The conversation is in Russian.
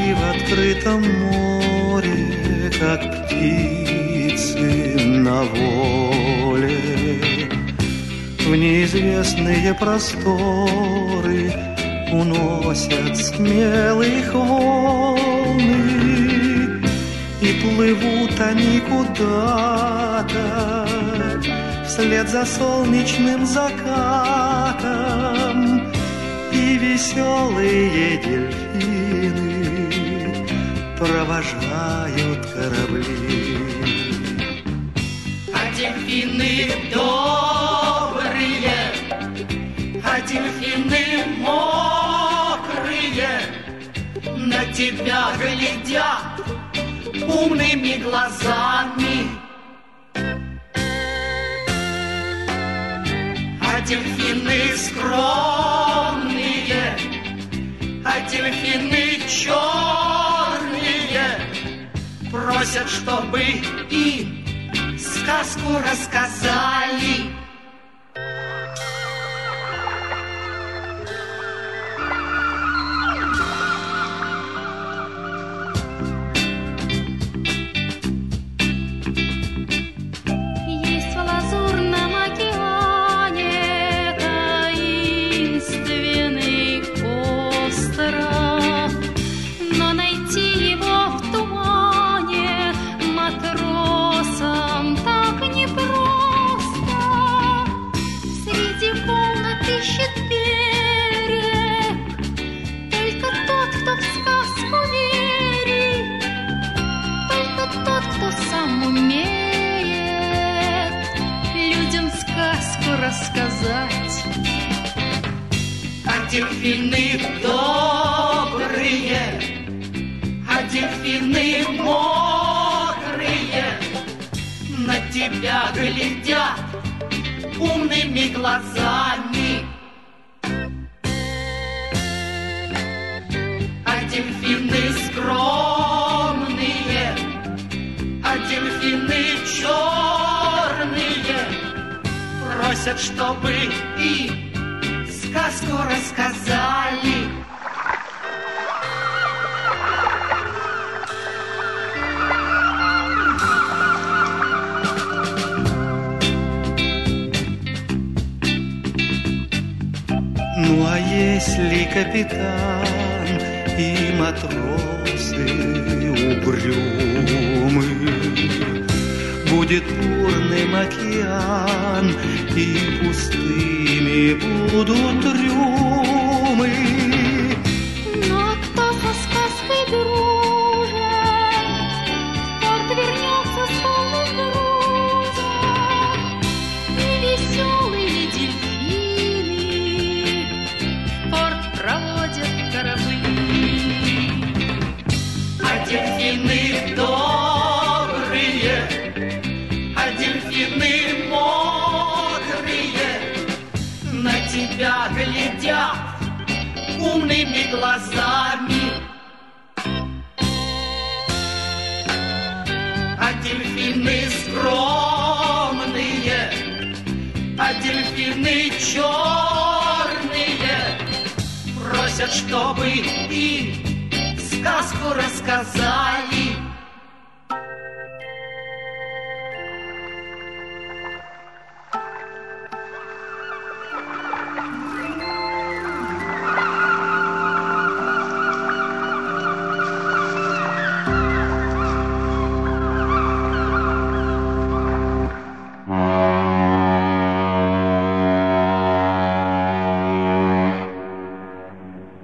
в открытом море, как птицы на воле, в неизвестные просторы уносят смелых волны, и плывут они куда-то вслед за солнечным закатом, и веселые дельфины провожают корабли. А дельфины добрые, а дельфины мокрые на тебя глядят умными глазами. А дельфины скромные, а дельфины черные просят, чтобы им сказку рассказали. Рассказать. А дельфины добрые, а дельфины мокрые на тебя глядят умными глазами. А дельфины скромные, а дельфины черные просят, чтобы им сказку рассказали. Ну а если капитан и матросы угрюмы, будет бурным океан, и пустыми будут трюмы. Но кто со сказкой дружит, в порт вернется с полным грузом, и веселые дельфины в порт проводят корабли. А дельфины добрые, а дельфины мокрые на тебя глядят умными глазами. А дельфины скромные, а дельфины черные просят, чтобы им сказку рассказали.